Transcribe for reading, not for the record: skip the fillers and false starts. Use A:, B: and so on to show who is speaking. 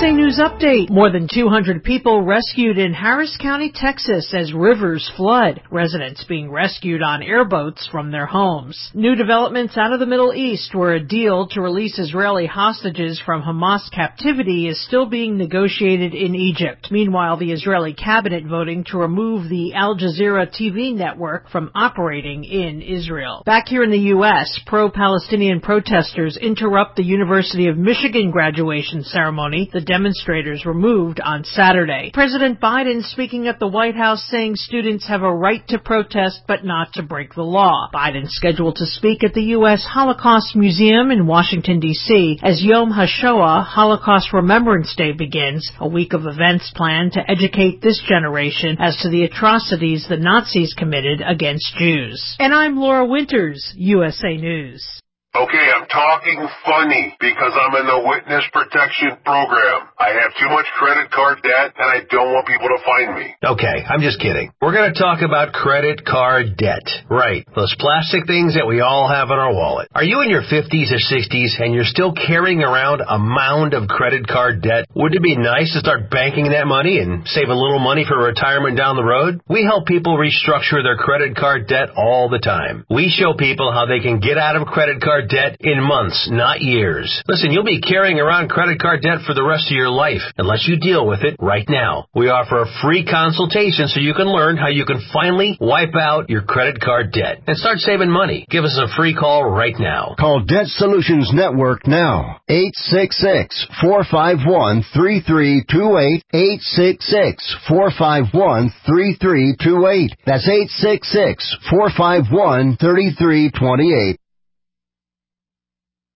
A: USA News Update. More than 200 people rescued in Harris County, Texas as rivers flood. Residents being rescued on airboats from their homes. New developments out of the Middle East, where a deal to release Israeli hostages from Hamas captivity is still being negotiated in Egypt. Meanwhile, the Israeli cabinet voting to remove the Al Jazeera TV network from operating in Israel. Back here in the U.S., pro-Palestinian protesters interrupt the University of Michigan graduation ceremony. The demonstrators were moved on Saturday. President Biden speaking at the White House saying students have a right to protest but not to break the law. Biden scheduled to speak at the U.S. Holocaust Museum in Washington, D.C. as Yom HaShoah, Holocaust Remembrance Day, begins, a week of events planned to educate this generation as to the atrocities the Nazis committed against Jews. And I'm Laura Winters, USA News.
B: Okay, I'm talking funny because I'm in the witness protection program. I have too much credit card debt and I don't want people to find me.
C: Okay, I'm just kidding. We're going to talk about credit card debt. Right, those plastic things that we all have in our wallet. Are you in your 50s or 60s and you're still carrying around a mound of credit card debt? Wouldn't it be nice to start banking that money and save a little money for retirement down the road? We help people restructure their credit card debt all the time. We show people how they can get out of credit card debt in months, not years. Listen, you'll be carrying around credit card debt for the rest of your life unless you deal with it right now. We offer a free consultation so you can learn how you can finally wipe out your credit card debt and start saving money. Give us a free call right now.
D: Call Debt Solutions Network now. 866-451-3328. 866-451-3328. That's 866-451-3328.